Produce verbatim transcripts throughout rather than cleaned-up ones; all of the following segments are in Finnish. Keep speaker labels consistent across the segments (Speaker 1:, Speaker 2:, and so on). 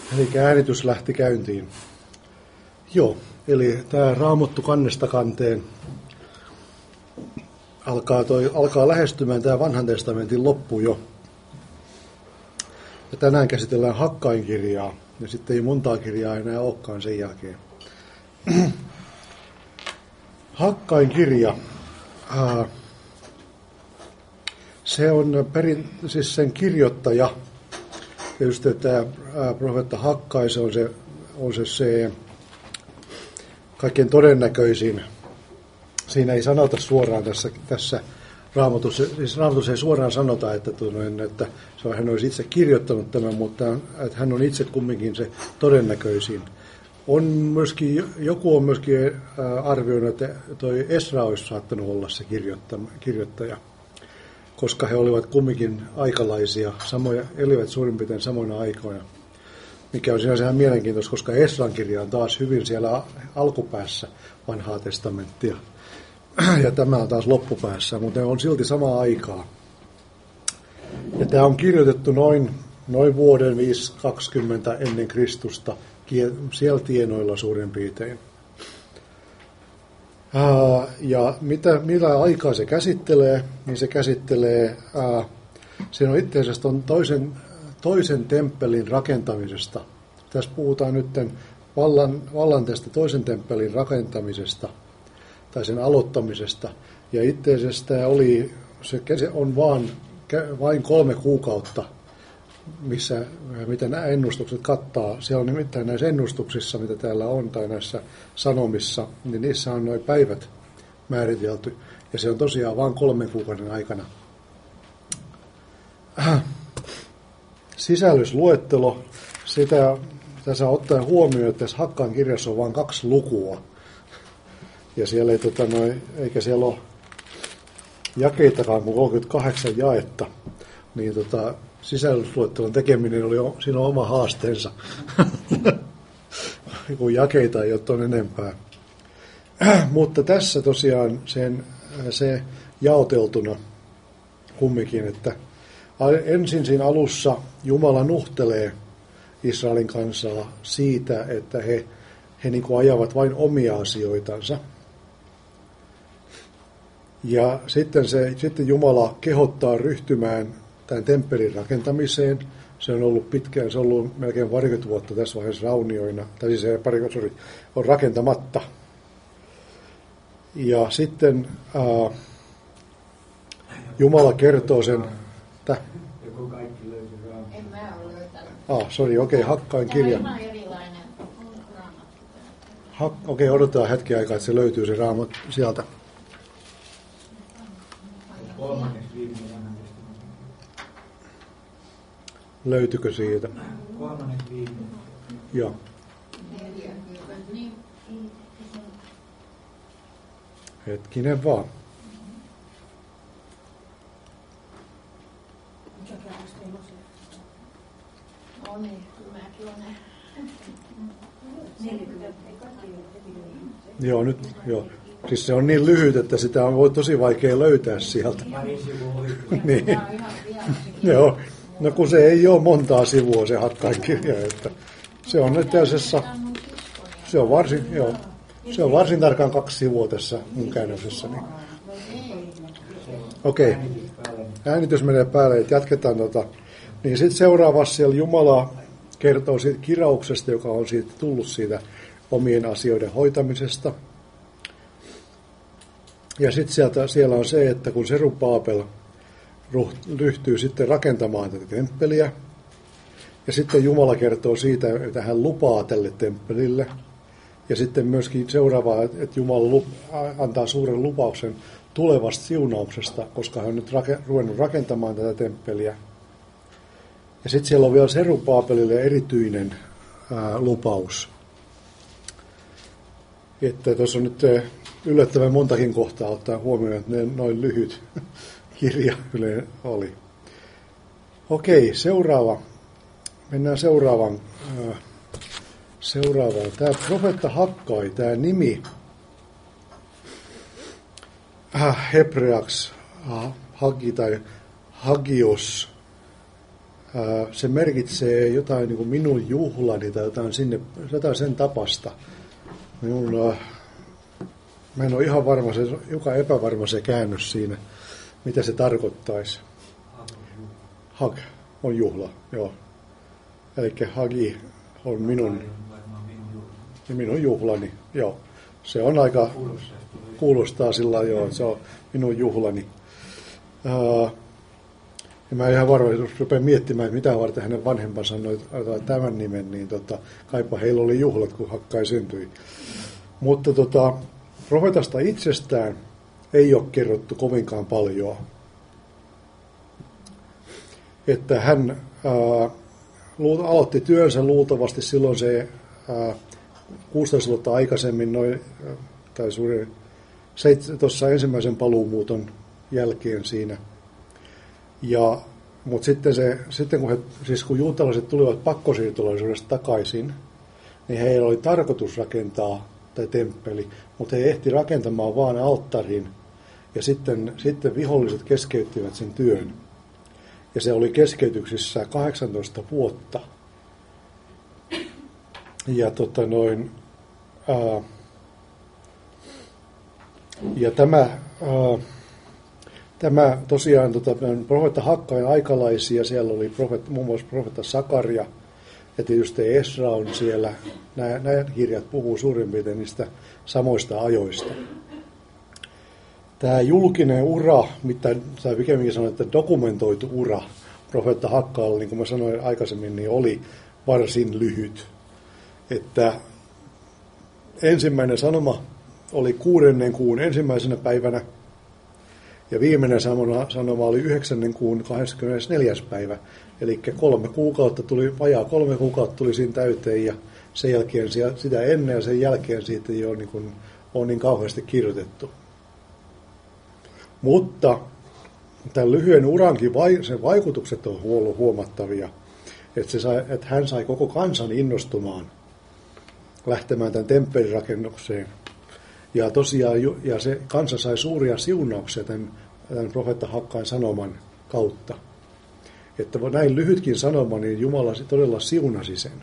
Speaker 1: Eli äänitys lähti käyntiin. Joo, eli tämä Raamattu kannesta kanteen alkaa, toi, alkaa lähestymään tämä vanhan testamentin loppu jo. Ja tänään käsitellään Hakkain kirjaa, ja sitten ei montaa kirjaa enää olekaan sen jälkeen. Hakkain kirja, se on perin, siis sen kirjoittaja. Tietysti tämä profeetta Hakkai, se on se, on se, se kaikkein todennäköisin. Siinä ei sanota suoraan tässä, tässä Raamatussa, siis Raamatussa ei suoraan sanota, että, että se on, hän olisi itse kirjoittanut tämän, mutta että hän on itse kumminkin se todennäköisin. On myöskin, joku on myöskin arvioinut, että toi Esra olisi saattanut olla se kirjoittaja, koska he olivat kumminkin aikalaisia, samoja, elivät suurin piirtein samoina aikoina, mikä on sinänsä ihan mielenkiintoista, koska Esran kirja on taas hyvin siellä alkupäässä vanhaa testamenttia, ja tämä on taas loppupäässä, mutta ne on silti samaa aikaa. Ja tämä on kirjoitettu noin, noin vuoden viisi kaksikymmentä ennen Kristusta, siellä tienoilla suurin piirtein. Ää, ja mitä, millä aikaa se käsittelee, niin se käsittelee, ää, siinä on itse asiassa on toisen, toisen temppelin rakentamisesta. Tässä puhutaan nyt vallan, vallan tästä toisen temppelin rakentamisesta tai sen aloittamisesta. Ja itse asiassa tämä oli, se on vain, vain kolme kuukautta, missä, mitä nämä ennustukset kattaa. Siellä on nimittäin näissä ennustuksissa, mitä täällä on, tai näissä sanomissa, niin niissä on nuo päivät määritelty. Ja se on tosiaan vain kolmen kuukauden aikana. Sisällysluettelo, sitä tässä ottaen huomioon, että tässä Hakkain kirjassa on vain kaksi lukua. Ja siellä ei, tota, noi, eikä siellä ole jakeitakaan kuin kolmekymmentäkahdeksan jaetta. Niin tota, sisällysluettelon tekeminen oli, siinä on oma haasteensa. Kun jakeita ei ole ton enempää. Mutta tässä tosiaan sen, se jaoteltuna kumminkin, että ensin siinä alussa Jumala nuhtelee Israelin kansaa siitä, että he, he niin kuin ajavat vain omia asioitansa. Ja sitten, se, sitten Jumala kehottaa ryhtymään tämän temppelin rakentamiseen. Se on ollut pitkään, se on ollut melkein parikymmentä vuotta tässä vaiheessa raunioina, tai siis ei parikymmentä, sorry, on rakentamatta. Ja sitten ää, Jumala kertoo sen, että...
Speaker 2: Joku kaikki löysi raamattu.
Speaker 3: En mä ole löytänyt.
Speaker 1: Ah, sori, okei, okay, Hakkain kirja.
Speaker 3: Tämä on ihan erilainen raamattu.
Speaker 1: Hak, okei, okay, odotetaan hetki aikaa, että se löytyy se raamattu sieltä.
Speaker 2: Kolmanneksi viimeinen vanhan testamentin.
Speaker 1: Löytyykö siitä?
Speaker 2: Kolmanneksi viimeinen.
Speaker 1: Joo.
Speaker 3: Niin.
Speaker 1: Hetkinen vaan.
Speaker 3: No niin, mäkin olen.
Speaker 1: Joo, nyt, joo. Siis se on niin lyhyt, että sitä on voi tosi vaikea löytää sieltä.
Speaker 2: Pari sivua ohi.
Speaker 1: Niin.
Speaker 3: Tämä on ihan vieraskin.
Speaker 1: Joo. No kun se ei ole montaa sivua se Hakkain kirja, että se on nyt täysessä, se on varsin, joo, se on varsin tarkkaan kaksi sivua tässä mun käännöksessä. Niin. Okei, okay. Äänitys menee päälle, että jatketaan tota. Niin sitten seuraavassa siellä Jumala kertoo siitä kirauksesta, joka on siitä tullut siitä omien asioiden hoitamisesta. Ja sitten sieltä, siellä on se, että kun Serubaabel ryhtyy sitten rakentamaan tätä temppeliä, ja sitten Jumala kertoo siitä, että hän lupaa tälle temppelille, ja sitten myöskin seuraavaa, että Jumala antaa suuren lupauksen tulevasta siunauksesta, koska hän on nyt ruvennut rakentamaan tätä temppeliä. Ja sitten siellä on vielä Serubaabelille erityinen ää, lupaus. Että tuossa on nyt yllättävän montakin kohtaa ottaa huomioon, että ne noin lyhyt kirja yleensä oli. Okei, seuraava. Mennään seuraavan. Ää, seuraavaan. Tämä profeetta Hakkai, tämä nimi äh, hebreaksi äh, Hagi tai Hagios se merkitsee jotain niin kuin minun juhlani tai jotain, sinne, jotain sen tapasta. Minun, mä en ole ihan varma, se, joka epävarma se käännös siinä, mitä se tarkoittaisi. Hag on juhla, joo. Eli hagi on minun, minun juhlani, joo. Se on aika, kuulostaa sillä joo, että se on minun juhlani. Uh, ja mä ihan varmaan, jos rupean miettimään, että mitä varten hänen vanhempansa sanoi tämän nimen, niin tota, kaipa heillä oli juhlat, kun Hakkai syntyi. Mutta tota, profetasta itsestään ei ole kerrottu kovinkaan paljon. Että hän ää, aloitti työnsä luultavasti silloin se ää, kuusitoista vuotta aikaisemmin, noin, tai suurin, tuossa ensimmäisen paluumuuton jälkeen siinä. Ja, mutta sitten, se, sitten kun, he, siis kun juutalaiset tulivat pakkosiirtolaisuudesta takaisin, niin heillä oli tarkoitus rakentaa tämä temppeli, mutta he ehti rakentamaan vaan alttarin, ja sitten, sitten viholliset keskeyttivät sen työn. Ja se oli keskeytyksissä kahdeksantoista vuotta. Ja, tota noin, ää, ja tämä, ää, tämä tosiaan tota, profeetta Hakkain aikalaisia, siellä oli profeetta, muun muassa profeetta Sakaria, ja tietysti Esra on siellä. Nämä, nämä kirjat puhuu suurin piirtein niistä samoista ajoista. Tämä julkinen ura, mitä tai pikemminkin sanoin, että dokumentoitu ura profeetta Hakkaalla, niin kuin mä sanoin aikaisemmin, niin oli varsin lyhyt. Että ensimmäinen sanoma oli kuudennen kuun ensimmäisenä päivänä, ja viimeinen sanoma oli yhdeksännen kuun kahdeskymmenesneljäs päivä. Eli kolme kuukautta tuli, vajaa kolme kuukautta tuli siinä täyteen, ja sen jälkeen sitä ennen ja sen jälkeen siitä ei ole niin, kuin, ole niin kauheasti kirjoitettu. Mutta tämän lyhyen urankin sen vaikutukset on ollut huomattavia, että, se sai, että hän sai koko kansan innostumaan lähtemään tämän temppelirakennukseen. Ja tosiaan ja se kansa sai suuria siunauksia tämän, tämän profeetta Hakkain sanoman kautta. Että näin lyhytkin sanoma, niin Jumala todella siunasi sen.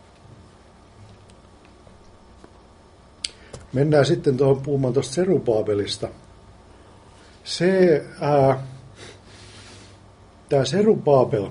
Speaker 1: Mennään sitten tuohon puhumaan tuosta Serubaabelista. Se, ää, tämä Serubaabel,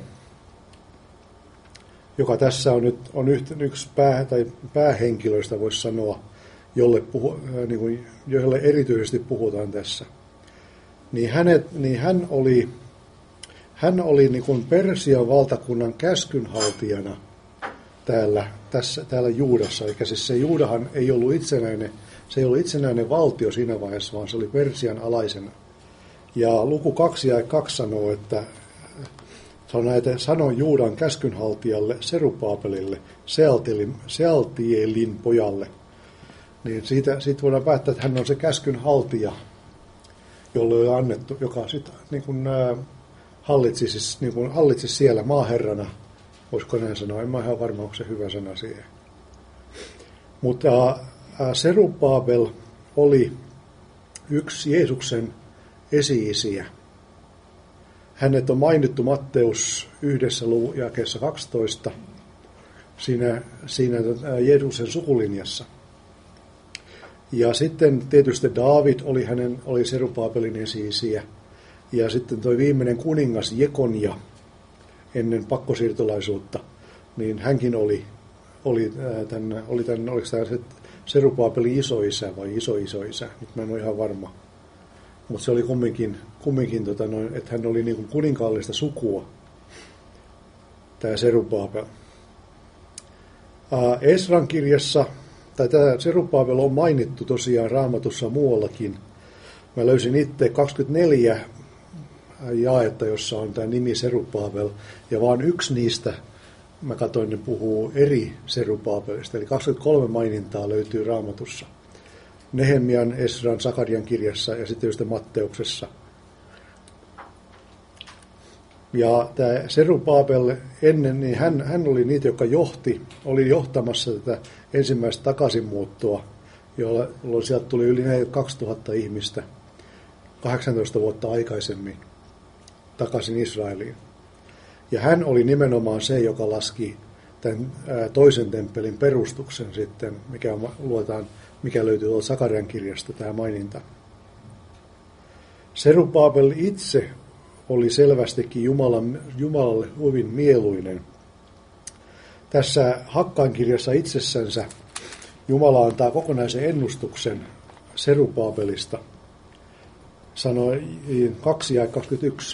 Speaker 1: joka tässä on nyt on yksi pää, tai päähenkilöistä, voisi sanoa, jolle, puhu, niin kuin, jolle erityisesti puhutaan tässä, niin, hänet, niin hän oli, hän oli niin kuin Persian valtakunnan käskynhaltijana täällä, tässä, täällä Juudassa. Eli siis se Juudahan ei ollut itsenäinen, se ei ollut itsenäinen valtio siinä vaiheessa, vaan se oli Persian alaisena. Ja luku kaksi ja kaksi sanoo, että se on näitä sanon Juudan käskynhaltijalle Serubaabelille, Sealtielin pojalle. Niin siitä, siitä voidaan päättää, että hän on se käskynhaltija, jolle on annettu, joka sitten niin kuin, ää, hallitsi, siis, niin kuin, hallitsi siellä maaherrana. Voisiko näin sanoa? En mä ihan varma, onko se hyvä sana siihen. Mutta ää, Serubaabel oli yksi Jeesuksen esi-isiä. Hänet on mainittu Matteus yhdessä jakeessa kaksitoista siinä, siinä Jeesuksen sukulinjassa. Ja sitten tietysti Daavid oli hänen oli Serubaabelin esi-isiä. Ja sitten tuo viimeinen kuningas Jekonja ennen pakkosiirtolaisuutta, niin hänkin oli oli tämän oli tämän oliko tämä Serubaabelin isoisä vai isoisoisä, nyt mä en ole ihan varma. Mutta se oli kumminkin, kumminkin tota noin, että hän oli niin kuin kuninkaallista sukua, tämä Serubaabel. Ää, Esran kirjassa, tai tämä Serubaabel on mainittu tosiaan Raamatussa muuallakin. Mä löysin itse kaksikymmentäneljä jaetta, jossa on tämä nimi Serubaabel, ja vaan yksi niistä, mä katsoin, ne puhuu eri Serubaabelista, eli kaksikymmentäkolme mainintaa löytyy Raamatussa. Nehemian, Esran, Sakarian kirjassa ja sitten just Matteuksessa. Ja tämä Serubaabel ennen, niin hän, hän oli niitä, joka johti, oli johtamassa tätä ensimmäistä takaisinmuuttoa, jolloin sieltä tuli yli kaksituhatta ihmistä kahdeksantoista vuotta aikaisemmin takaisin Israeliin. Ja hän oli nimenomaan se, joka laski tämän toisen temppelin perustuksen sitten, mikä, luetaan, mikä löytyy tuolta Sakarian kirjasta, tämä maininta. Serubabel itse oli selvästikin Jumalan, Jumalalle hyvin mieluinen. Tässä Hakkain kirjassa itsessänsä Jumala antaa kokonaisen ennustuksen Serubabelista. Sanoi kaksi ja kaksikymmentäyksi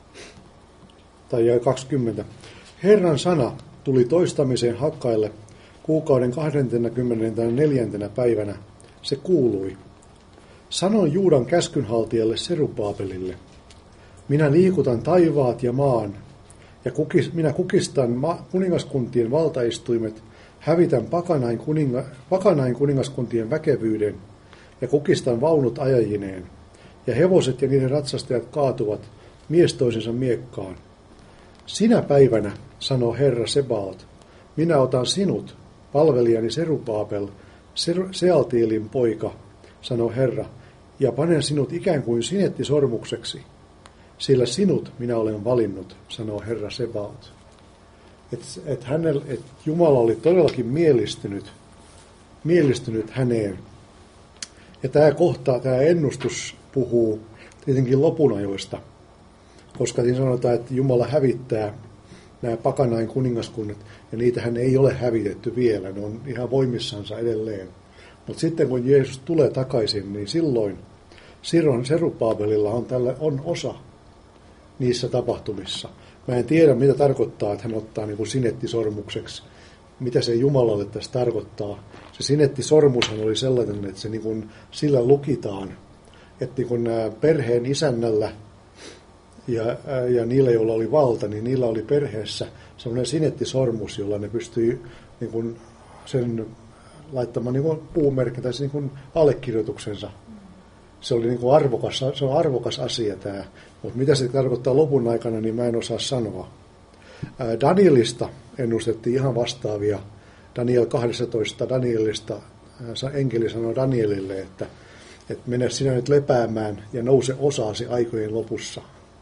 Speaker 1: tai kaksikymmentä. Herran sana tuli toistamiseen Hakkaille kuukauden kahdeskymmenesneljäs päivänä. Se kuului. Sanoin Juudan käskynhaltijalle Serubabelille. Minä liikutan taivaat ja maan, ja kukis, minä kukistan ma, kuningaskuntien valtaistuimet, hävitän pakanain, kuninga, pakanain kuningaskuntien väkevyyden, ja kukistan vaunut ajajineen, ja hevoset ja niiden ratsastajat kaatuvat mies toisensa miekkaan. Sinä päivänä, sanoo Herra Sebaot, minä otan sinut, palvelijani Serubabel, Sealtielin poika, sanoo Herra, ja panen sinut ikään kuin sinettisormukseksi, sillä sinut minä olen valinnut, sanoo Herra Sebaot. Että et et Jumala oli todellakin mielistynyt, mielistynyt häneen. Ja tämä kohta, tämä ennustus puhuu tietenkin lopunajoista, koska siinä sanotaan, että Jumala hävittää nämä pakanain kuningaskunnat, ja niitähän ei ole hävitetty vielä, ne on ihan voimissansa edelleen. Mutta sitten kun Jeesus tulee takaisin, niin silloin Siron Serubabelilla on, tällä, on osa niissä tapahtumissa. Mä en tiedä, mitä tarkoittaa, että hän ottaa niin kuin sinettisormukseksi. Mitä se Jumalalle tässä tarkoittaa. Se sinettisormushan oli sellainen, että se niin kuin sillä lukitaan, että niin kuin perheen isännällä ja, ja niillä, joilla oli valta, niin niillä oli perheessä sellainen sinettisormus, jolla ne pystyi niin kuin sen laittamaan niin kuin puumerkin tai niin kuin allekirjoituksensa. Se oli niin kuin arvokas, se on arvokas asia tämä, mutta mitä se tarkoittaa lopun aikana, niin mä en osaa sanoa. Danielista ennustettiin ihan vastaavia. Daniel kaksitoista Danielista enkeli sanoi Danielille, että, että mene sinä nyt lepäämään ja nouse osaasi aikojen lopussa,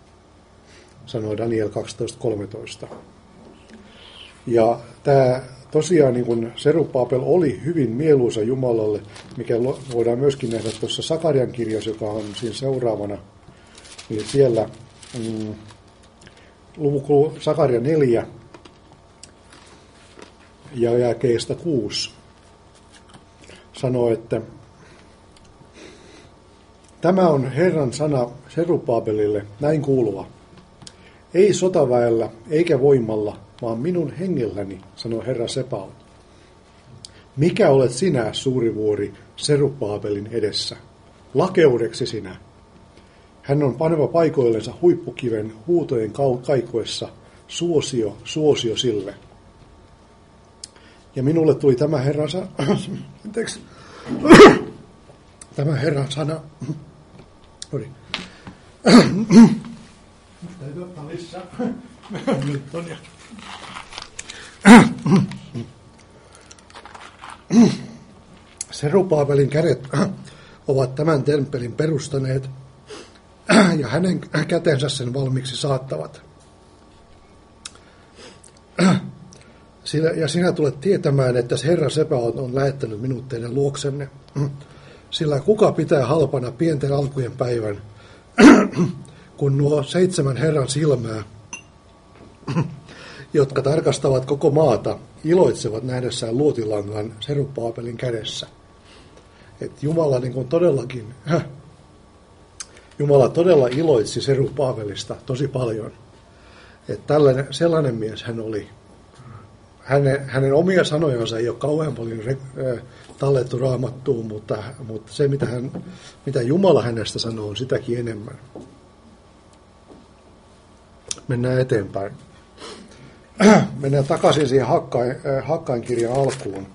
Speaker 1: sanoi Daniel kaksitoista kolmetoista. Ja tämä tosiaan niin kuin Serubabel oli hyvin mieluisa Jumalalle, mikä voidaan myöskin nähdä tuossa Sakarian kirjassa, joka on siinä seuraavana. Niin siellä mm, luku Sakaria neljä ja jakeesta kuusi sanoo, että tämä on Herran sana Serubabelille näin kuuluva. Ei sotaväellä eikä voimalla, vaan minun hengelläni, sanoo Herra Sebaot. Mikä olet sinä, suuri vuori, Serubabelin edessä? Lakeudeksi sinä. Hän on paneva paikoillensa huippukiven huutojen kaikoessa, suosio, suosio sille. Ja minulle tuli tämä Herran sana, anteeksi, tämä Herran sana, Ori. Täytyy ottaa lisää. Nyt on ja. Serubabelin kädet ovat tämän temppelin perustaneet ja hänen kätensä sen valmiiksi saattavat. Ja sinä tulet tietämään, että Herra Sebaot on lähettänyt minut teidän luoksenne, sillä kuka pitää halpana pienten alkujen päivän, kun nuo seitsemän Herran silmää, jotka tarkastavat koko maata, iloitsevat nähdessään luotilangan Serubabelin kädessä. Että Jumala niin kuin todellakin, Jumala todella iloitsi Serubabelista tosi paljon. Että tällainen, sellainen mies hän oli. Hänen, hänen omia sanojansa ei ole kauhean paljon re, äh, tallettu Raamattuun, mutta, mutta se mitä, hän, mitä Jumala hänestä sanoo on sitäkin enemmän. Mennään eteenpäin. Mennään takaisin siihen Hakkain, äh, Hakkain kirjan alkuun.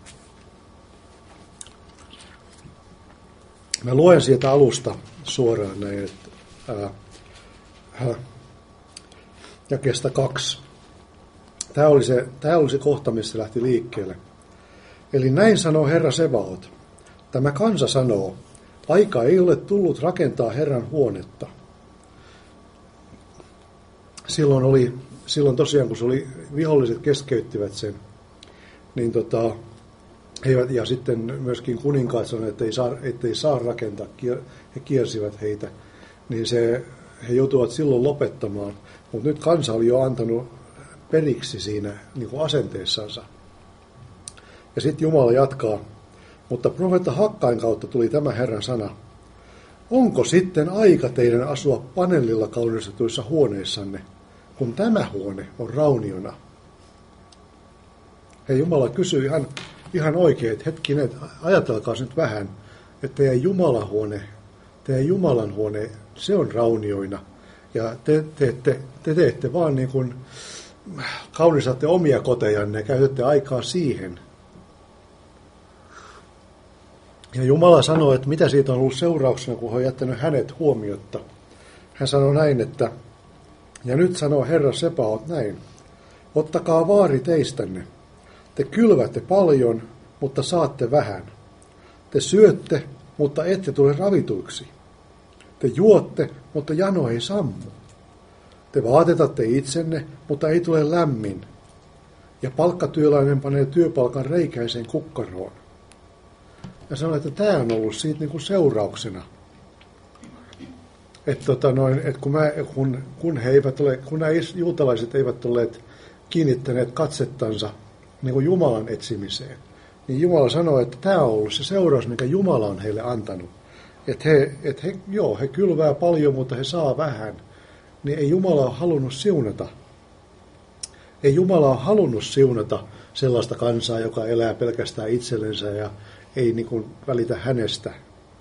Speaker 1: Mä luen sieltä alusta suoraan näin, että äh, äh, jakeesta kaksi. Tämä oli, se, tämä oli se kohta, missä lähti liikkeelle. Eli näin sanoo Herra Sebaot. Tämä kansa sanoo, aika ei ole tullut rakentaa Herran huonetta. Silloin oli silloin tosiaan, kun se oli, viholliset keskeyttivät sen, niin tota, he, ja sitten myöskin kuninkaat sanoivat, että ei saa, ettei saa rakentaa, he kiersivät heitä, niin se, he joutuivat silloin lopettamaan. Mutta nyt kansa oli jo antanut periksi siinä niin kuin asenteessansa. Ja sitten Jumala jatkaa, mutta profeetta Hakkain kautta tuli tämä Herran sana. Onko sitten aika teidän asua paneelilla kaunistetuissa huoneissanne, kun tämä huone on rauniona? Ja Jumala kysyy ihan, ihan oikein, että hetkinen, ajatelkaa nyt vähän, että teidän Jumalahuone, teidän Jumalan huone, se on raunioina. Ja te teette, te teette vaan niin kuin kaunistatte omia kotejanne ja käytätte aikaa siihen. Ja Jumala sanoo, että mitä siitä on ollut seurauksena, kun hän on jättänyt hänet huomiotta. Hän sanoi näin, että, ja nyt sanoo Herra Sebaot näin, ottakaa vaari teistänne. Te kylvätte paljon, mutta saatte vähän. Te syötte, mutta ette tule ravituiksi. Te juotte, mutta jano ei sammu. Te vaatetatte itsenne, mutta ei tule lämmin. Ja palkkatyöläinen panee työpalkan reikäiseen kukkaroon. Ja sanoi, että tämä on ollut siitä niin kuin seurauksena. Että tota noin, että kun, mä, kun, kun, he eivät ole, kun nämä juutalaiset eivät olleet kiinnittäneet katsettansa niin kuin Jumalan etsimiseen, niin Jumala sanoi, että tämä on ollut se seuraus, mikä Jumala on heille antanut. Että he, et he, joo, he kylvää paljon, mutta he saa vähän. Niin ei Jumala ole halunnut siunata. Ei Jumala ole halunnut siunata sellaista kansaa, joka elää pelkästään itsellensä ja ei niin kuin välitä hänestä.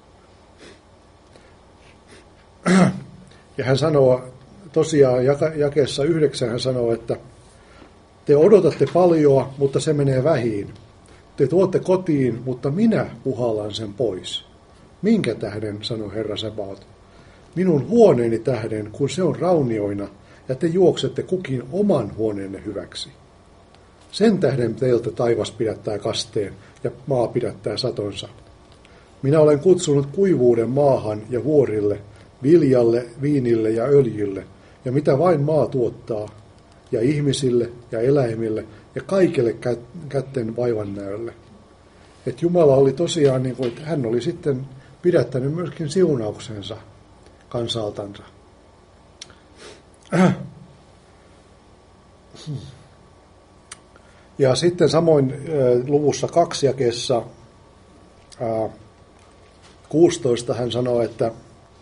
Speaker 1: Ja hän sanoo, tosiaan jakeessa yhdeksän hän sanoo, että te odotatte paljoa, mutta se menee vähiin. Te tuotte kotiin, mutta minä puhallan sen pois. Minkä tähden, sanoi Herra Sebaot, minun huoneeni tähden, kun se on raunioina, ja te juoksette kukin oman huoneenne hyväksi. Sen tähden teiltä taivas pidättää kasteen, ja maa pidättää satonsa. Minä olen kutsunut kuivuuden maahan ja vuorille, viljalle, viinille ja öljylle, ja mitä vain maa tuottaa, ja ihmisille ja eläimille, ja kaikille kätten vaivannäölle. Että Jumala oli tosiaan, niin kuin, että hän oli sitten pidättänyt myöskin siunauksensa kansaltansa. Ja sitten samoin luvussa kaksi jakeessa kuusitoista hän sanoo, että,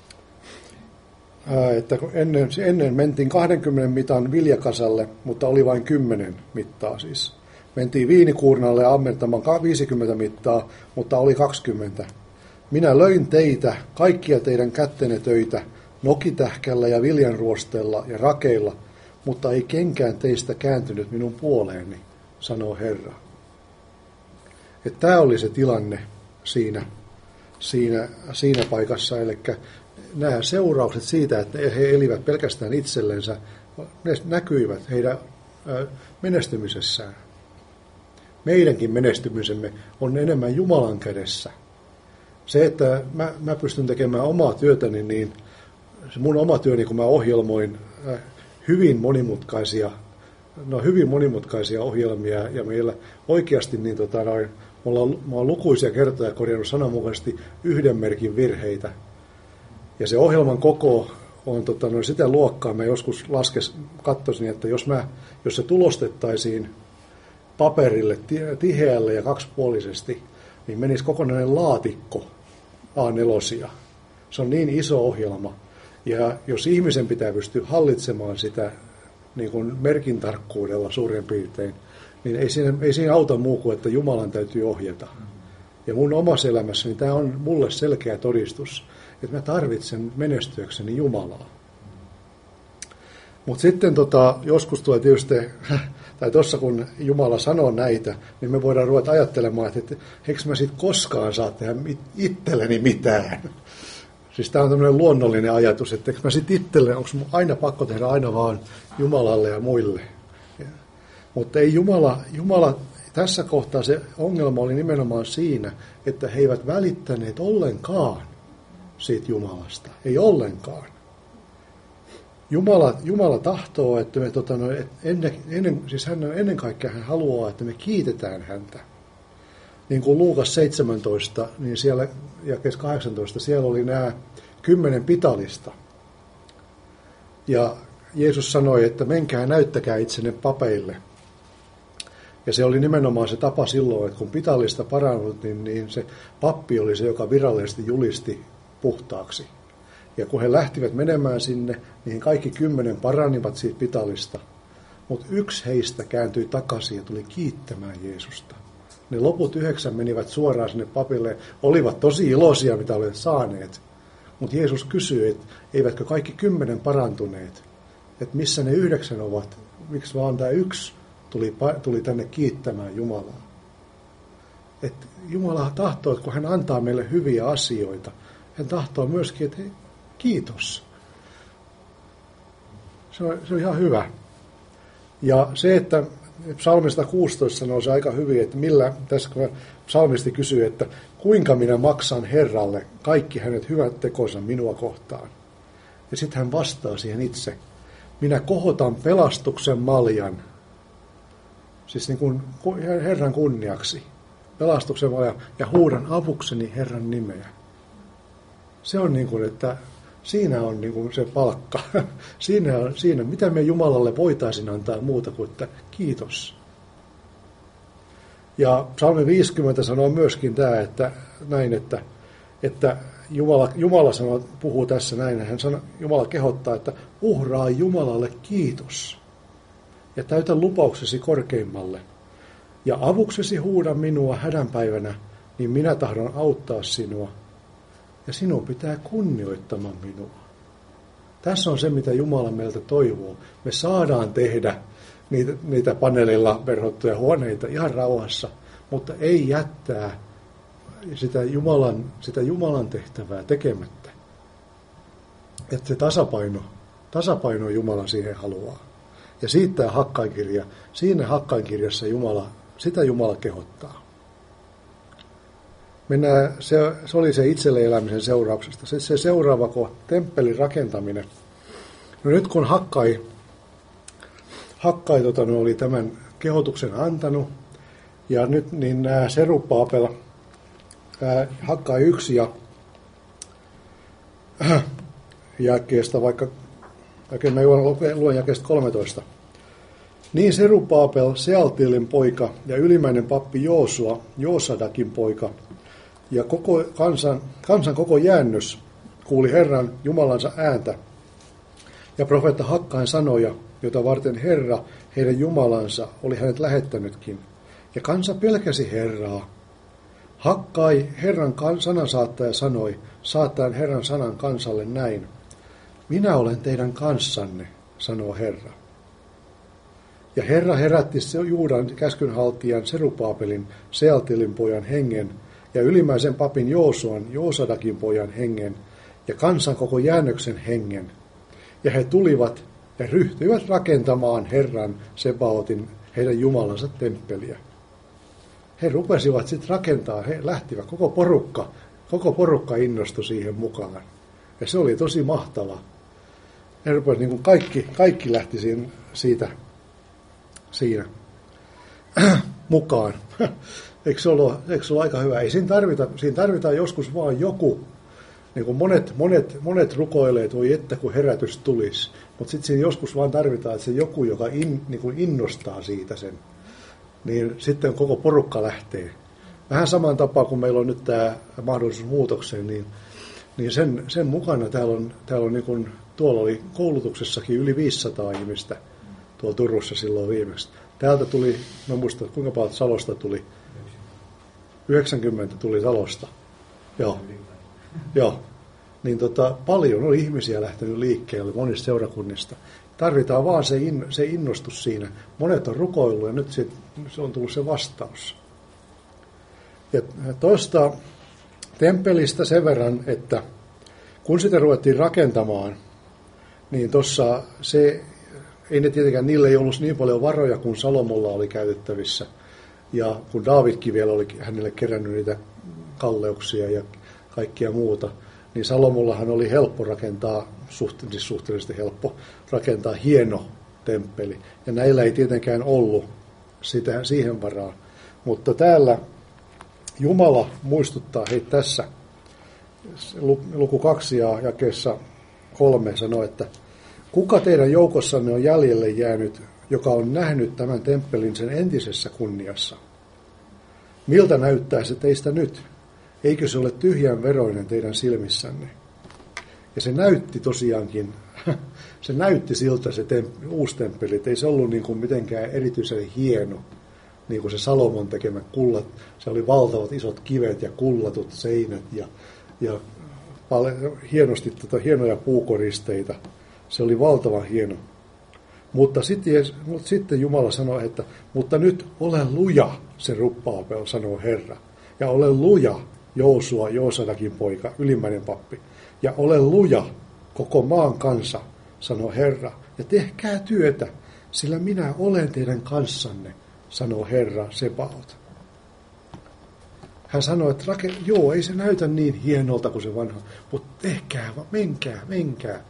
Speaker 1: että ennen, ennen mentiin kahdenkymmenen mitan viljakasalle, mutta oli vain kymmenen mittaa siis. Mentiin viinikuurnalle ja ammertamaan viisikymmentä mittaa, mutta oli kaksikymmentä. Minä löin teitä, kaikkia teidän kättenne töitä, nokitähkällä ja viljanruostella ja rakeilla, mutta ei kenkään teistä kääntynyt minun puoleeni, sanoo Herra. Että tämä oli se tilanne siinä, siinä, siinä paikassa, eli nämä seuraukset siitä, että he elivät pelkästään itsellensä, ne näkyivät heidän menestymisessään. Meidänkin menestymisemme on enemmän Jumalan kädessä. Se, että mä, mä pystyn tekemään omaa työtäni, niin se mun oma työni, kun mä ohjelmoin hyvin monimutkaisia, no hyvin monimutkaisia ohjelmia, ja meillä oikeasti, niin tota, noin, mä olen lukuisia kertoja korjannut sananmukaisesti yhden merkin virheitä. Ja se ohjelman koko on tota, noin, sitä luokkaa, mä joskus laskes, katsoisin, että jos, mä, jos se tulostettaisiin paperille tiheälle ja kaksipuolisesti, niin menisi kokonainen laatikko A neljä. Se on niin iso ohjelma. Ja jos ihmisen pitää pystyä hallitsemaan sitä niin kuin merkin tarkkuudella suurin piirtein, niin ei siinä, ei siinä auta muu kuin, että Jumalan täytyy ohjata. Ja mun omassa elämässäni tämä on mulle selkeä todistus, että mä tarvitsen menestyäkseni Jumalaa. Mutta sitten tota, joskus tulee tietysti, tai tuossa kun Jumala sanoo näitä, niin me voidaan ruveta ajattelemaan, että, että eikö mä sitten koskaan saa tehdä itselleni mitään. Siis tämä on tämmöinen luonnollinen ajatus, että eikö mä sitten itselleni, onko mun aina pakko tehdä aina vaan Jumalalle ja muille. Ja, mutta ei Jumala, Jumala, tässä kohtaa se ongelma oli nimenomaan siinä, että he eivät välittäneet ollenkaan siitä Jumalasta. Ei ollenkaan. Jumala, Jumala tahtoo, että me tota, no, et ennen, ennen, siis hän, ennen kaikkea hän haluaa, että me kiitetään häntä. Niin kuin Luukas seitsemäntoista, niin siellä jakeessa kahdeksantoista, siellä oli nämä kymmenen pitalista. Ja Jeesus sanoi, että menkää näyttäkää itsenne papeille. Ja se oli nimenomaan se tapa silloin, että kun pitallista parannut, niin, niin se pappi oli se, joka virallisesti julisti puhtaaksi. Ja kun he lähtivät menemään sinne, niin kaikki kymmenen paranivat siitä pitallista. Mutta yksi heistä kääntyi takaisin ja tuli kiittämään Jeesusta. Ne loput yhdeksän menivät suoraan sinne papille, olivat tosi iloisia, mitä olivat saaneet. Mutta Jeesus kysyi, että eivätkö kaikki kymmenen parantuneet, että missä ne yhdeksän ovat, miksi vaan tämä yksi tuli, tuli tänne kiittämään Jumalaa. Että Jumala tahtoo, että kun hän antaa meille hyviä asioita, hän tahtoo myöskin, että hei, kiitos. Se on, se on ihan hyvä. Ja se, että Psalmi sata kuusitoista sanoo se aika hyvin, että millä, tässä kun psalmisti kysyy, että kuinka minä maksan Herralle kaikki hänet hyvät tekonsa minua kohtaan. Ja sitten hän vastaa siihen itse. Minä kohotan pelastuksen maljan, siis niin kuin Herran kunniaksi, pelastuksen maljan, ja huudan avukseni Herran nimeä. Se on niin kuin, että siinä on niin kuin se palkka. Siinä, on, siinä, mitä me Jumalalle voitaisiin antaa muuta kuin, että kiitos. Ja Psalmi viisikymmentä sanoo myöskin tämä, että näin, että, että Jumala, Jumala sanoo, puhuu tässä näin, hän sanoo, Jumala kehottaa, että uhraa Jumalalle kiitos ja täytä lupauksesi korkeimmalle. Ja avuksesi huuda minua hädänpäivänä, niin minä tahdon auttaa sinua. Ja sinun pitää kunnioittamaan minua. Tässä on se, mitä Jumala meiltä toivoo. Me saadaan tehdä niitä, niitä paneelilla verhottuja huoneita ihan rauhassa, mutta ei jättää sitä Jumalan, sitä Jumalan tehtävää tekemättä. Että se tasapaino, tasapaino Jumala siihen haluaa. Ja siitä tämä Hakkainkirja, siinä Hakkainkirjassa Jumala, sitä Jumala kehottaa. Mennään, se, se oli se itselle elämisen seurauksesta. Se, se seuraava kohta, temppelin rakentaminen. No nyt kun Hakkai, Hakkai tota, no, oli tämän kehotuksen antanut, ja nyt niin nämä Serubbabel, Hakkai yksi ja äh, jakeesta vaikka, vaikka mä luen jakeesta kolmetoista. Niin Serubbabel, Sealtielin poika ja ylimmäinen pappi Joosua, Joosadakin poika, ja koko kansan, kansan koko jäännös kuuli Herran Jumalansa ääntä ja profeetta Hakkain sanoja, jota varten Herra, heidän Jumalansa, oli hänet lähettänytkin. Ja kansa pelkäsi Herraa. Hakkai, Herran sanansaattaja, sanoi, saattaen Herran sanan kansalle näin. Minä olen teidän kanssanne, sanoo Herra. Ja Herra herätti Juudan käskynhaltijan Serubbabelin, Sealtielin pojan hengen, ja ylimmäisen papin Joosuan, Joosadakin pojan hengen, ja kansan koko jäännöksen hengen. Ja he tulivat ja ryhtyivät rakentamaan Herran Sebaotin, heidän Jumalansa temppeliä. He rupesivat sitten rakentamaan, he lähtivät, koko porukka, koko porukka innostui siihen mukaan. Ja se oli tosi mahtavaa. He rupesivat, niin kuin kaikki, kaikki lähti siinä, siitä, siinä mukaan. Eikö se ole, eikö se ole aika hyvä? Ei siinä tarvita, siinä tarvitaan joskus vaan joku, niin kuin monet, monet, monet rukoilee, että voi että kun herätys tulisi. Mutta sitten siinä joskus vaan tarvitaan, että se joku, joka in, niin kuin innostaa siitä sen, niin sitten koko porukka lähtee. Vähän saman tapaa, kun meillä on nyt tämä mahdollisuus muutokseen, niin, niin sen, sen mukana täällä on, täällä on niin kuin, tuolla oli koulutuksessakin yli viisisataa ihmistä tuolla Turussa silloin viimeksi. Täältä tuli, mä muistan, kuinka paljon Salosta tuli, yhdeksänkymmentä tuli Salosta. Joo, joo. Niin tota, paljon on ihmisiä lähtenyt liikkeelle monista seurakunnista. Tarvitaan vaan se, in, se innostus siinä. Monet on rukoillut ja nyt sit, se on tullut se vastaus. Ja tuosta temppelistä sen verran, että kun sitä ruvettiin rakentamaan, niin tuossa se, ei ne tietenkään, niille ei ollut niin paljon varoja kuin Salomolla oli käytettävissä. Ja kun Daavidkin vielä oli hänelle kerännyt niitä kalleuksia ja kaikkia muuta, niin Salomollahan oli helppo rakentaa, suhteellisesti, suhteellisesti helppo rakentaa hieno temppeli. Ja näillä ei tietenkään ollut sitä, siihen varaan. Mutta täällä Jumala muistuttaa heitä tässä, luku kaksi ja jakeessa kolme sanoo, että kuka teidän joukossanne on jäljelle jäänyt, joka on nähnyt tämän temppelin sen entisessä kunniassa? Miltä näyttää se teistä nyt? Eikö se ole tyhjän veroinen teidän silmissänne? Ja se näytti tosiaankin, se näytti siltä se temp- uusi temppeli, että ei se ollut niin kuin mitenkään erityisen hieno, niin kuin se Salomon tekemä kullat. Se oli valtavat isot kivet ja kullatut seinät ja, ja paljon, hienosti, tota, hienoja puukoristeita. Se oli valtavan hieno. Mutta sitten, mutta sitten Jumala sanoi, että mutta nyt ole luja, se Ruppaapel, sanoo Herra. Ja ole luja, Joosua, Joosadakin poika, ylimmäinen pappi. Ja ole luja, koko maan kansa, sanoo Herra. Ja tehkää työtä, sillä minä olen teidän kanssanne, sanoo Herra Sebaot. Hän sanoi, että rake, joo, ei se näytä niin hienolta kuin se vanha, mutta tehkää, menkää, menkää.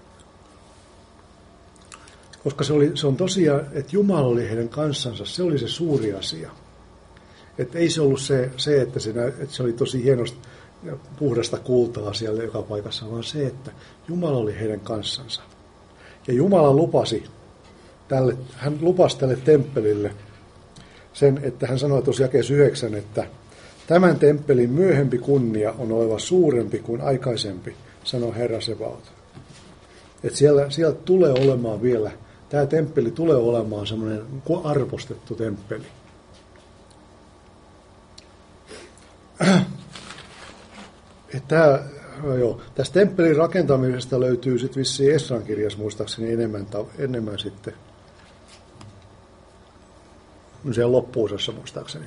Speaker 1: Koska se, oli, se on tosiaan, että Jumala oli heidän kanssansa, se oli se suuri asia. Että ei se ollut se, se että, se, että se oli tosi hienosti puhdasta kultaa siellä joka paikassa, vaan se, että Jumala oli heidän kanssansa. Ja Jumala lupasi tälle, hän lupasi tälle temppelille sen, että hän sanoi tuossa jakeessa yhdeksän, että tämän temppelin myöhempi kunnia on oleva suurempi kuin aikaisempi, sanoi Herra Sebaot. Että siellä, siellä tulee olemaan vielä, tämä temppeli tulee olemaan semmoinen arvostettu temppeli. Että joo, tästä temppelin rakentamisesta löytyy sitten vissiin Esran kirjassa muistaakseni enemmän, enemmän sitten. Siellä loppuosassa muistaakseni.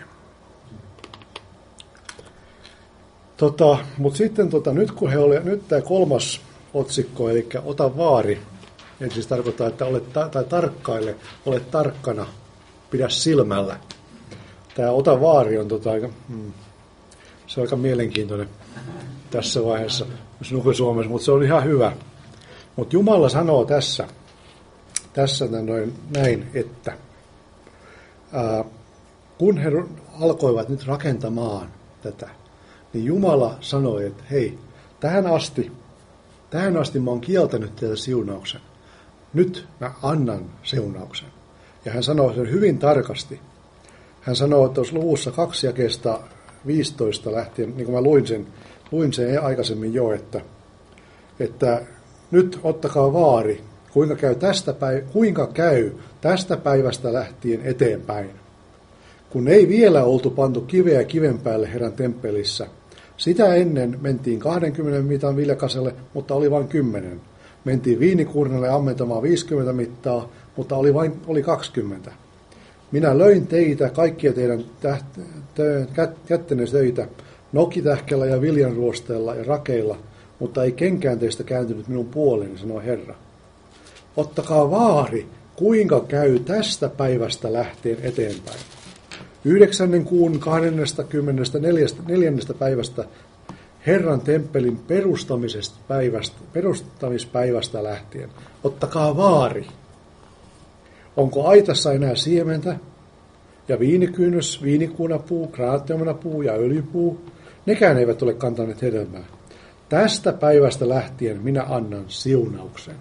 Speaker 1: Tota, mutta sitten tota, nyt kun he oli, nyt tämä kolmas otsikko, eli ota vaari, eli siis tarkoittaa, että olet ta- tai tarkkaile, olet tarkkana, pidä silmällä. Tämä ota vaari on tota, aika, hmm, se on aika mielenkiintoinen tässä vaiheessa, jos nukuin Suomessa, mutta se on ihan hyvä. Mutta Jumala sanoo tässä, tässä noin, näin, että ää, kun he alkoivat nyt rakentamaan tätä, niin Jumala sanoi, että hei, tähän asti, tähän asti mä oon kieltänyt teille siunauksen. Nyt mä annan siunauksen. Ja hän sanoi sen hyvin tarkasti. Hän sanoi, että tuossa luvussa kaksi jakeesta viisitoista lähtien, niin kuin mä luin sen, luin sen aikaisemmin jo, että, että nyt ottakaa vaari, kuinka käy, tästä päiv- kuinka käy tästä päivästä lähtien eteenpäin. Kun ei vielä oltu pantu kiveä kiven päälle Herran temppelissä, sitä ennen mentiin kahdenkymmenen mitan viljakaselle, mutta oli vain kymmenen. Mentiin viinikuurnalle ammentamaan viisikymmentä mittaa, mutta oli vain oli kaksikymmentä. Minä löin teitä, kaikkia teidän täht, te, kättenne töitä, nokitähkellä ja viljanruosteella ja rakeilla, mutta ei kenkään teistä kääntynyt minun puoleeni, sanoi Herra. Ottakaa vaari, kuinka käy tästä päivästä lähtien eteenpäin. Yhdeksännen kuun kahdeskymmenesneljäs neljännestä päivästä Herran temppelin perustamisesta päivästä, perustamispäivästä lähtien. Ottakaa vaari. Onko aitassa enää siementä ja viinikynnys, viinikuunapuu, kraattiamanapuu ja öljypuu? Nekään eivät ole kantaneet hedelmää. Tästä päivästä lähtien minä annan siunauksen.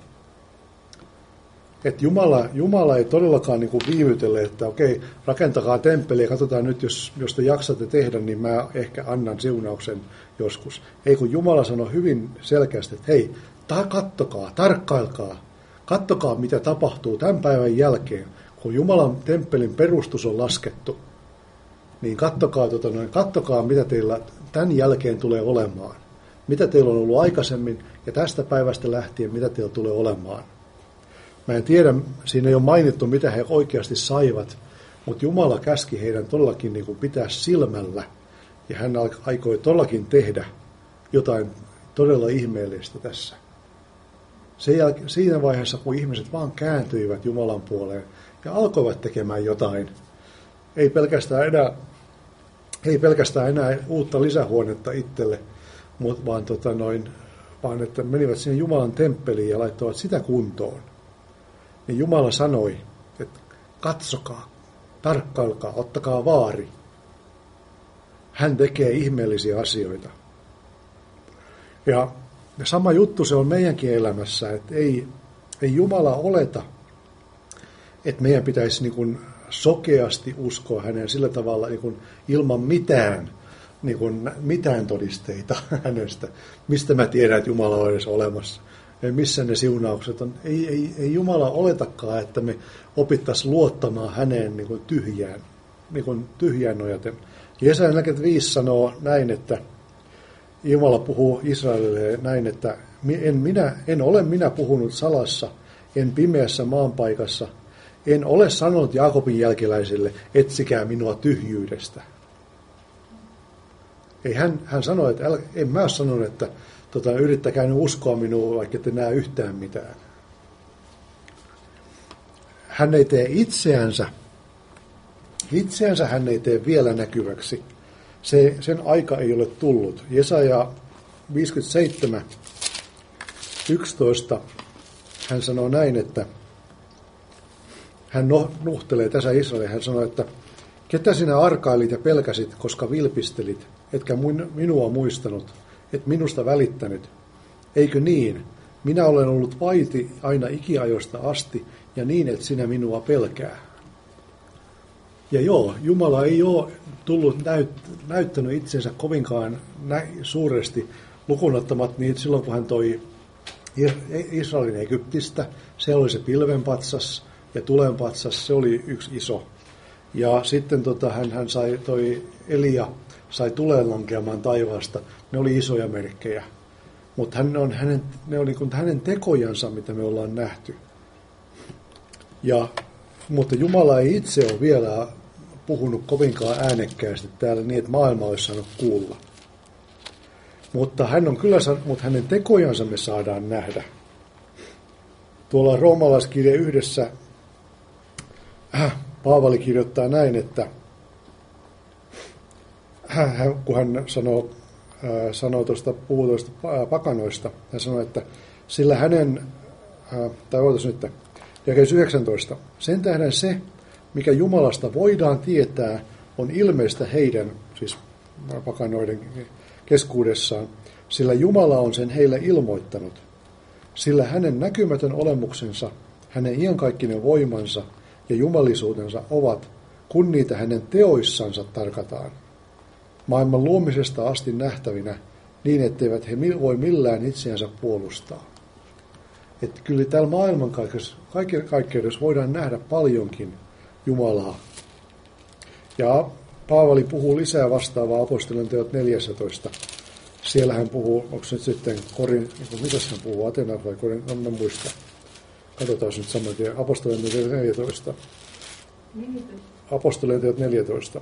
Speaker 1: Että Jumala, Jumala ei todellakaan niin kuin viivytele, että okei, rakentakaa temppeli ja katsotaan nyt, jos, jos te jaksatte tehdä, niin mä ehkä annan siunauksen joskus. Ei, kun Jumala sanoi hyvin selkeästi, että hei, ta- kattokaa, tarkkailkaa, kattokaa mitä tapahtuu tämän päivän jälkeen, kun Jumalan temppelin perustus on laskettu, niin kattokaa, tota noin, kattokaa mitä teillä tämän jälkeen tulee olemaan, mitä teillä on ollut aikaisemmin ja tästä päivästä lähtien, mitä teillä tulee olemaan. Mä en tiedä, siinä ei ole mainittu, mitä he oikeasti saivat, mutta Jumala käski heidän todellakin niin kuin pitää silmällä, ja hän aikoi todellakin tehdä jotain todella ihmeellistä tässä. Sen jäl- siinä vaiheessa, kun ihmiset vaan kääntyivät Jumalan puoleen ja alkoivat tekemään jotain, ei pelkästään enää, ei pelkästään enää uutta lisähuonetta itselle, mutta vaan tota noin, vaan että menivät sinne Jumalan temppeliin ja laittoivat sitä kuntoon. Niin Jumala sanoi, että katsokaa, tarkkailkaa, ottakaa vaari. Hän tekee ihmeellisiä asioita. Ja, ja sama juttu se on meidänkin elämässä, että ei, ei Jumala oleta, että meidän pitäisi niin kuin sokeasti uskoa hänen sillä tavalla niin kuin ilman mitään, niin kuin mitään todisteita hänestä. Mistä mä tiedän, että Jumala on edes olemassa? Missä ne siunaukset on? Ei, ei, ei Jumala oletakaan, että me opittaisiin luottamaan häneen niin kuin tyhjään, niin kuin tyhjään nojaten. Jesaja neljäkymmentäviisi sanoo näin, että Jumala puhuu Israelille näin, että en, minä, en ole minä puhunut salassa, en pimeässä maanpaikassa, en ole sanonut Jaakobin jälkeläisille, etsikää minua tyhjyydestä. Ei hän, hän sanoi, että äl, en mä ole sanonut, että tota, yrittäkää nyt uskoa minua, vaikka ette näe yhtään mitään. Hän ei tee itseänsä, itseänsä hän ei tee vielä näkyväksi. Se, sen aika ei ole tullut. Jesaja viisikymmentäseitsemän yksitoista hän sanoo näin, että hän nuhtelee tässä Israelille, hän sanoo, että ketä sinä arkailit ja pelkäsit, koska vilpistelit, etkä minua muistanut, et minusta välittänyt. Eikö niin? Minä olen ollut vaiti aina ikiajoista asti, ja niin, et sinä minua pelkää. Ja joo, Jumala ei ole tullut näyt, näyttänyt itsensä kovinkaan nä- suuresti lukunottamat niin silloin, kun hän toi Israelin Egyptistä, se oli se pilvenpatsas ja tulenpatsas, se oli yksi iso. Ja sitten tota, hän, hän sai, toi Elia sai tuleen lankeamaan taivaasta, ne oli isoja merkkejä. Mutta hän on, hänen, ne on niin kuin hänen tekojansa, mitä me ollaan nähty. Ja, mutta Jumala ei itse ole vielä puhunut kovinkaan äänekkäästi täällä niin, että maailma olisi saanut kuulla. Mutta, hän on kyllä, mutta hänen tekojansa me saadaan nähdä. Tuolla roomalaiskirja yhdessä äh, Paavali kirjoittaa näin, että äh, kun hän sanoo, äh, sanoo tuosta puhutuista pakanoista, hän sanoo, että sillä hänen, äh, tai ootas nyt, jakeus yhdeksäntoista, sen tähden se, mikä Jumalasta voidaan tietää, on ilmeistä heidän, siis pakanoiden keskuudessaan, sillä Jumala on sen heille ilmoittanut. Sillä hänen näkymätön olemuksensa, hänen iankaikkinen voimansa ja jumalisuutensa ovat, kun niitä hänen teoissansa tarkataan, maailman luomisesta asti nähtävinä, niin etteivät he voi millään itseänsä puolustaa. Että kyllä täällä maailmankaikkeudessa voidaan nähdä paljonkin Jumalaa. Ja Paavali puhuu lisää vastaavaa apostolien teot neljätoista. Siellä hän puhuu, onko se nyt sitten Korin, mitä hän puhuu, Atenas vai Korin, en mä muista. Katsotaan nyt saman tien. Apostolien teot neljätoista. Apostolien teot neljätoista.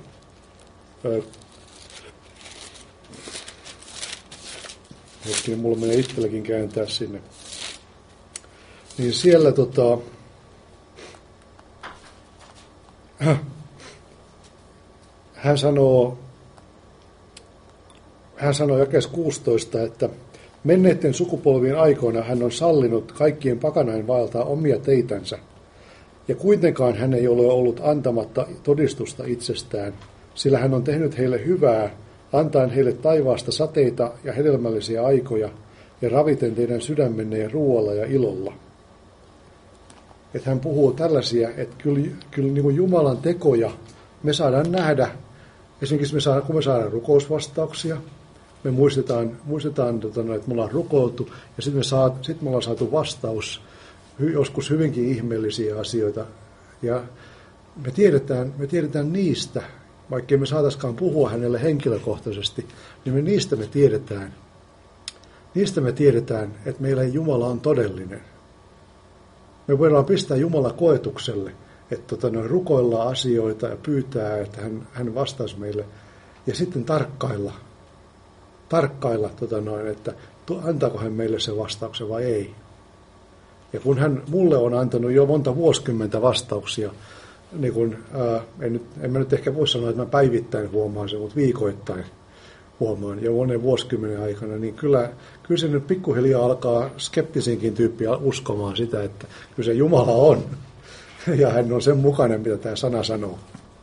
Speaker 1: Hetken, mulla menee itselläkin kääntää sinne. Niin siellä tota, hän sanoo, hän sanoo jakeessa kuusitoista, että menneiden sukupolvien aikoina hän on sallinut kaikkien pakanain vaeltaa omia teitänsä, ja kuitenkaan hän ei ole ollut antamatta todistusta itsestään, sillä hän on tehnyt heille hyvää, antaen heille taivaasta sateita ja hedelmällisiä aikoja, ja raviten teidän sydämenne ruoalla ja ilolla. Että hän puhuu tällaisia, että kyllä, kyllä niin kuin Jumalan tekoja me saadaan nähdä, esimerkiksi me saadaan, kun me saadaan rukousvastauksia, me muistetaan, muistetaan että me ollaan rukoiltu, ja sitten me, saat, sit me ollaan saatu vastaus, joskus hyvinkin ihmeellisiä asioita, ja me tiedetään, me tiedetään niistä, vaikkei me saataisikaan puhua hänelle henkilökohtaisesti, niin me niistä me tiedetään, niistä me tiedetään, että meillä Jumala on todellinen. Me voidaan pistää Jumala koetukselle, että tota, no, rukoillaan asioita ja pyytää, että hän, hän vastaisi meille. Ja sitten tarkkailla, tarkkailla tota, noin, että antaako hän meille sen vastauksen vai ei. Ja kun hän mulle on antanut jo monta vuosikymmentä vastauksia, niin kun, ää, en, nyt, en mä nyt ehkä voi sanoa, että mä päivittäin huomaan sen, mutta viikoittain huomaan jo monen vuosikymmenen aikana, niin kyllä, kyllä se nyt pikkuhiljaa alkaa skeptisinkin tyyppiä uskomaan sitä, että kyllä se Jumala on. Ja hän on sen mukainen, mitä tämä sana sanoo.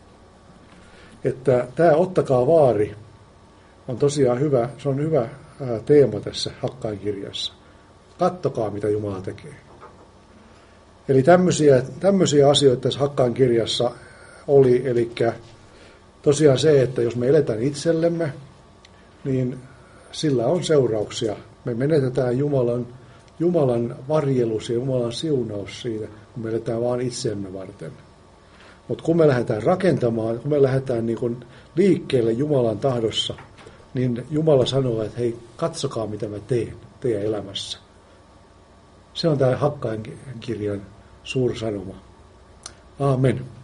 Speaker 1: Että tämä ottakaa vaari on tosiaan hyvä, se on hyvä ää, teema tässä Hakkain-kirjassa. Kattokaa, mitä Jumala tekee. Eli tämmöisiä, tämmöisiä asioita tässä Hakkain-kirjassa oli, eli tosiaan se, että jos me eletään itsellemme, niin sillä on seurauksia. Me menetetään Jumalan, Jumalan varjelus ja Jumalan siunaus siitä, kun me eletään vaan itseemme varten. Mutta kun me lähdetään rakentamaan, kun me lähdetään niin kun liikkeelle Jumalan tahdossa, niin Jumala sanoo, että hei, katsokaa mitä mä teen teidän elämässä. Se on tämä Hakkain kirjan suursanoma. Aamen.